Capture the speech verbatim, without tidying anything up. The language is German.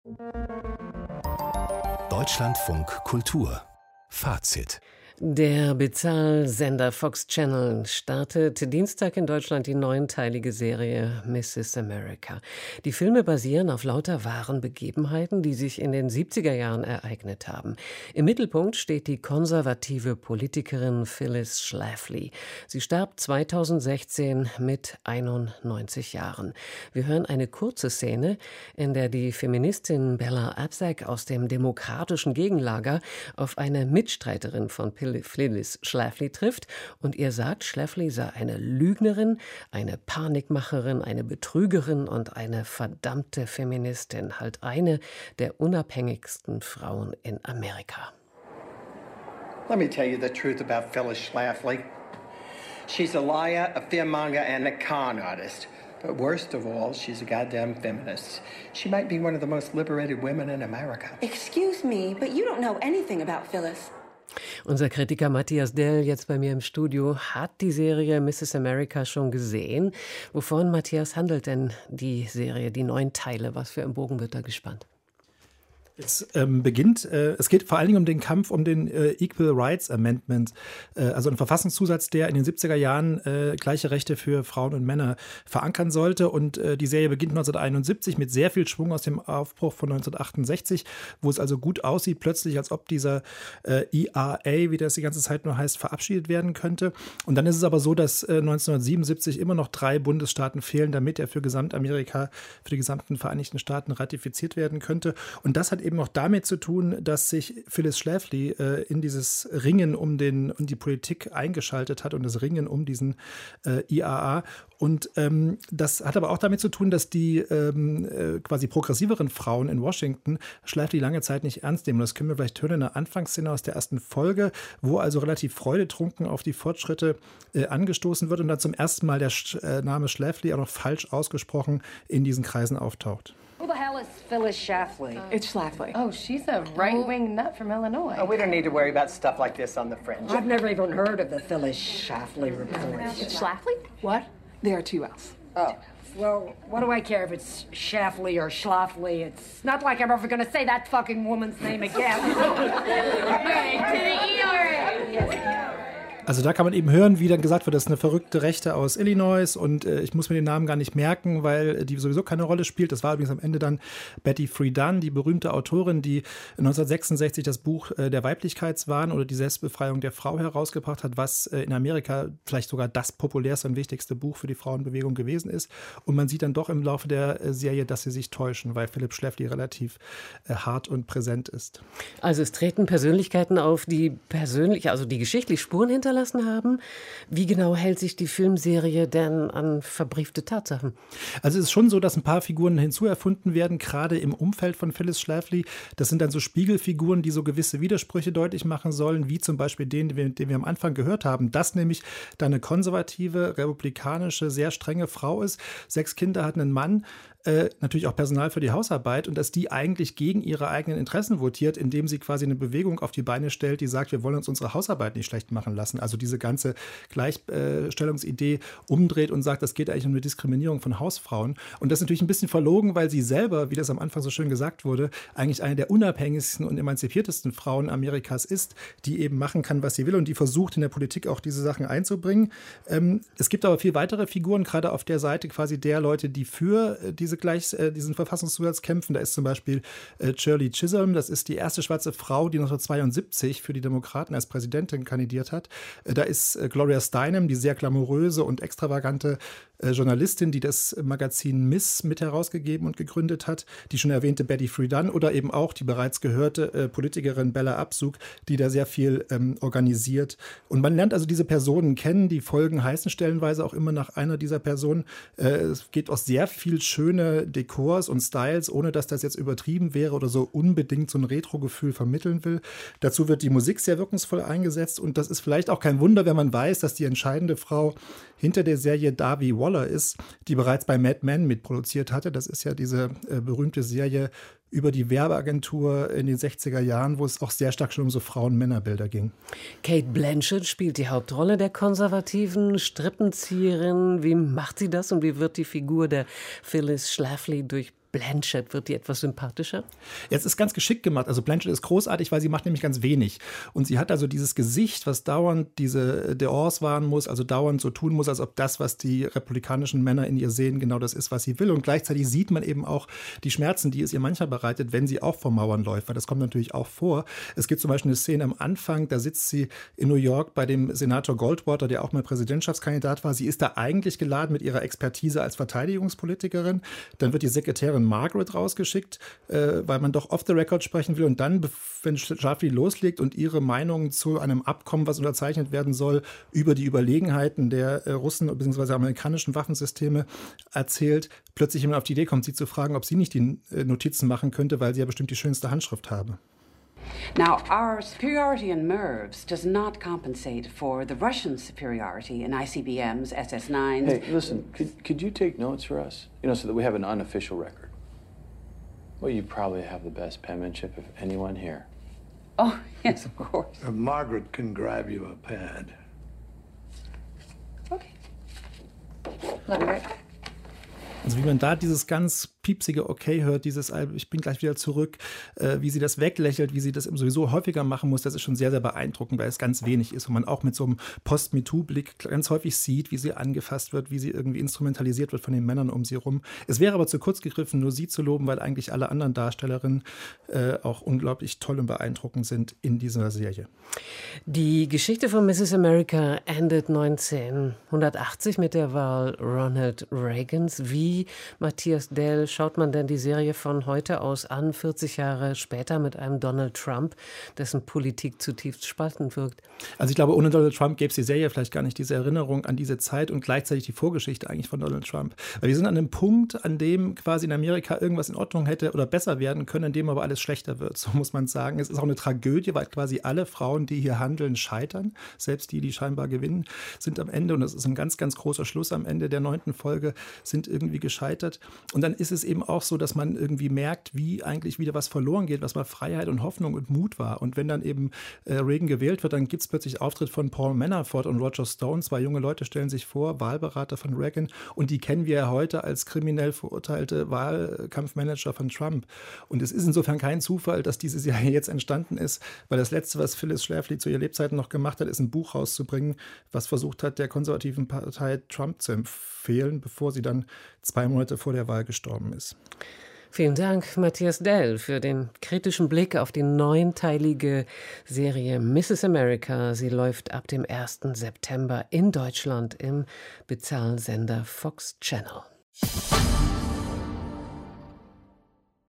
Deutschlandfunk Kultur Fazit. Der Bezahlsender Fox Channel startet Dienstag in Deutschland die neunteilige Serie Misses America. Die Filme basieren auf lauter wahren Begebenheiten, die sich in den siebziger Jahren ereignet haben. Im Mittelpunkt steht die konservative Politikerin Phyllis Schlafly. Sie starb zweitausendsechzehn mit einundneunzig Jahren. Wir hören eine kurze Szene, in der die Feministin Bella Abzug aus dem demokratischen Gegenlager auf eine Mitstreiterin von Phyllis Schlafly trifft und ihr sagt, Schlafly sei eine Lügnerin, eine Panikmacherin, eine Betrügerin und eine verdammte Feministin, halt eine der unabhängigsten Frauen in Amerika. Let me tell you the truth about Phyllis Schlafly. She's a liar, a fearmonger and a con artist. But worst of all, she's a goddamn feminist. She might be one of the most liberated women in America. Excuse me, but you don't know anything about Phyllis. Unser Kritiker Matthias Dell, jetzt bei mir im Studio, hat die Serie Misses America schon gesehen. Wovon, Matthias, handelt denn die Serie, die neun Teile? Was für ein Bogen wird da gespannt? Es ähm, beginnt, äh, es geht vor allen Dingen um den Kampf um den äh, Equal Rights Amendment, äh, also ein Verfassungszusatz, der in den siebziger Jahren äh, gleiche Rechte für Frauen und Männer verankern sollte. Und äh, die Serie beginnt neunzehnhunderteinundsiebzig mit sehr viel Schwung aus dem Aufbruch von neunzehnhundertachtundsechzig, wo es also gut aussieht, plötzlich, als ob dieser äh, E R A, wie das die ganze Zeit nur heißt, verabschiedet werden könnte. Und dann ist es aber so, dass äh, neunzehnhundertsiebenundsiebzig immer noch drei Bundesstaaten fehlen, damit er für Gesamtamerika, für die gesamten Vereinigten Staaten ratifiziert werden könnte. Und das hat eben auch damit zu tun, dass sich Phyllis Schlafly äh, in dieses Ringen um, den, um die Politik eingeschaltet hat und das Ringen um diesen äh, I A A. Und ähm, das hat aber auch damit zu tun, dass die ähm, äh, quasi progressiveren Frauen in Washington Schlafly lange Zeit nicht ernst nehmen. Das können wir vielleicht hören in der Anfangsszene aus der ersten Folge, wo also relativ freudetrunken auf die Fortschritte äh, angestoßen wird und dann zum ersten Mal der Sch- äh, Name Schlafly auch noch falsch ausgesprochen in diesen Kreisen auftaucht. Who the hell is Phyllis Schlafly? It's Schlafly. Oh, she's a right-wing nut from Illinois. Oh, we don't need to worry about stuff like this on the fringe. I've never even heard of the Phyllis Schlafly report. It's Schlafly? What? There are two L's. Oh. Well, what do I care if it's Schlafly or Schlafly? It's not like I'm ever going to say that fucking woman's name again. Hey, to the E R A! Yes. Also da kann man eben hören, wie dann gesagt wird, das ist eine verrückte Rechte aus Illinois und äh, ich muss mir den Namen gar nicht merken, weil die sowieso keine Rolle spielt. Das war übrigens am Ende dann Betty Friedan, die berühmte Autorin, die neunzehnhundertsechsundsechzig das Buch äh, Der Weiblichkeitswahn oder die Selbstbefreiung der Frau herausgebracht hat, was äh, in Amerika vielleicht sogar das populärste und wichtigste Buch für die Frauenbewegung gewesen ist. Und man sieht dann doch im Laufe der äh, Serie, dass sie sich täuschen, weil Phyllis Schlafly relativ äh, hart und präsent ist. Also es treten Persönlichkeiten auf, die persönlich, also die geschichtlich Spuren hinterlassen haben. Wie genau hält sich die Filmserie denn an verbriefte Tatsachen? Also es ist schon so, dass ein paar Figuren hinzuerfunden werden, gerade im Umfeld von Phyllis Schlafly. Das sind dann so Spiegelfiguren, die so gewisse Widersprüche deutlich machen sollen, wie zum Beispiel den, den wir, den wir am Anfang gehört haben, dass nämlich da eine konservative, republikanische, sehr strenge Frau ist, sechs Kinder hat, einen Mann, Äh, natürlich auch Personal für die Hausarbeit und dass die eigentlich gegen ihre eigenen Interessen votiert, indem sie quasi eine Bewegung auf die Beine stellt, die sagt, wir wollen uns unsere Hausarbeit nicht schlecht machen lassen. Also diese ganze Gleichstellungsidee umdreht und sagt, das geht eigentlich um eine Diskriminierung von Hausfrauen. Und das ist natürlich ein bisschen verlogen, weil sie selber, wie das am Anfang so schön gesagt wurde, eigentlich eine der unabhängigsten und emanzipiertesten Frauen Amerikas ist, die eben machen kann, was sie will und die versucht in der Politik auch diese Sachen einzubringen. Ähm, es gibt aber viel weitere Figuren, gerade auf der Seite quasi der Leute, die für äh, diese Gleich, äh, diesen Verfassungszusatz kämpfen. Da ist zum Beispiel äh, Shirley Chisholm, das ist die erste schwarze Frau, die neunzehnhundertzweiundsiebzig für die Demokraten als Präsidentin kandidiert hat. Äh, da ist äh, Gloria Steinem, die sehr glamouröse und extravagante äh, Journalistin, die das Magazin Miss mit herausgegeben und gegründet hat. Die schon erwähnte Betty Friedan oder eben auch die bereits gehörte äh, Politikerin Bella Abzug, die da sehr viel ähm, organisiert. Und man lernt also diese Personen kennen. Die Folgen heißen stellenweise auch immer nach einer dieser Personen. Äh, es geht auch sehr viel schöne Dekors und Styles, ohne dass das jetzt übertrieben wäre oder so unbedingt so ein Retro-Gefühl vermitteln will. Dazu wird die Musik sehr wirkungsvoll eingesetzt und das ist vielleicht auch kein Wunder, wenn man weiß, dass die entscheidende Frau hinter der Serie Darby Waller ist, die bereits bei Mad Men mitproduziert hatte. Das ist ja diese äh, berühmte Serie über die Werbeagentur in den sechziger Jahren, wo es auch sehr stark schon um so Frauen-Männer-Bilder ging. Cate Blanchett spielt die Hauptrolle der konservativen Strippenzieherin. Wie macht sie das und wie wird die Figur der Phyllis Schlafly durch Blanchett, wird die etwas sympathischer? Ja, es ist ganz geschickt gemacht. Also Blanchett ist großartig, weil sie macht nämlich ganz wenig. Und sie hat also dieses Gesicht, was dauernd diese Dehors wahren muss, also dauernd so tun muss, als ob das, was die republikanischen Männer in ihr sehen, genau das ist, was sie will. Und gleichzeitig sieht man eben auch die Schmerzen, die es ihr manchmal bereitet, wenn sie auch vor Mauern läuft. Weil das kommt natürlich auch vor. Es gibt zum Beispiel eine Szene am Anfang, da sitzt sie in New York bei dem Senator Goldwater, der auch mal Präsidentschaftskandidat war. Sie ist da eigentlich geladen mit ihrer Expertise als Verteidigungspolitikerin. Dann wird die Sekretärin Margaret rausgeschickt, äh, weil man doch off the record sprechen will. Und dann, wenn Schlafly loslegt und ihre Meinung zu einem Abkommen, was unterzeichnet werden soll, über die Überlegenheiten der äh, Russen bzw. amerikanischen Waffensysteme erzählt, plötzlich jemand auf die Idee kommt, sie zu fragen, ob sie nicht die äh, Notizen machen könnte, weil sie ja bestimmt die schönste Handschrift habe. Now, our superiority in M I R Vs does not compensate for the Russian superiority in I C B Ms, S S nines. Hey, listen, could, could you take notes for us? You know, so that we have an unofficial record. Well, you probably have the best penmanship of anyone here. Oh, yes, of course. Uh, Margaret can grab you a pad. Okay. I'll be right back. Also wie man da dieses ganz piepsige Okay hört, dieses ich bin gleich wieder zurück, äh, wie sie das weglächelt, wie sie das sowieso häufiger machen muss, das ist schon sehr, sehr beeindruckend, weil es ganz wenig ist und man auch mit so einem Post-MeToo-Blick ganz häufig sieht, wie sie angefasst wird, wie sie irgendwie instrumentalisiert wird von den Männern um sie rum. Es wäre aber zu kurz gegriffen, nur sie zu loben, weil eigentlich alle anderen Darstellerinnen äh, auch unglaublich toll und beeindruckend sind in dieser Serie. Die Geschichte von Misses America endet neunzehnhundertachtzig mit der Wahl Ronald Reagans. Wie, Matthias Dell, schaut man denn die Serie von heute aus an, vierzig Jahre später mit einem Donald Trump, dessen Politik zutiefst spaltend wirkt? Also ich glaube, ohne Donald Trump gäbe es die Serie vielleicht gar nicht, diese Erinnerung an diese Zeit und gleichzeitig die Vorgeschichte eigentlich von Donald Trump. Weil wir sind an einem Punkt, an dem quasi in Amerika irgendwas in Ordnung hätte oder besser werden können, an dem aber alles schlechter wird. So muss man sagen. Es ist auch eine Tragödie, weil quasi alle Frauen, die hier handeln, scheitern. Selbst die, die scheinbar gewinnen, sind am Ende, und das ist ein ganz, ganz großer Schluss am Ende der neunten Folge, sind irgendwie gescheitert. Und dann ist es eben auch so, dass man irgendwie merkt, wie eigentlich wieder was verloren geht, was mal Freiheit und Hoffnung und Mut war. Und wenn dann eben äh, Reagan gewählt wird, dann gibt es plötzlich Auftritt von Paul Manafort und Roger Stone. Zwei junge Leute stellen sich vor, Wahlberater von Reagan. Und die kennen wir ja heute als kriminell verurteilte Wahlkampfmanager von Trump. Und es ist insofern kein Zufall, dass diese Serie jetzt entstanden ist, weil das Letzte, was Phyllis Schlafly zu ihren Lebzeiten noch gemacht hat, ist ein Buch rauszubringen, was versucht hat, der konservativen Partei Trump zu empfehlen, bevor sie dann zwei Monate vor der Wahl gestorben ist. Vielen Dank, Matthias Dell, für den kritischen Blick auf die neunteilige Serie Misses America. Sie läuft ab dem ersten September in Deutschland im Bezahlsender Fox Channel.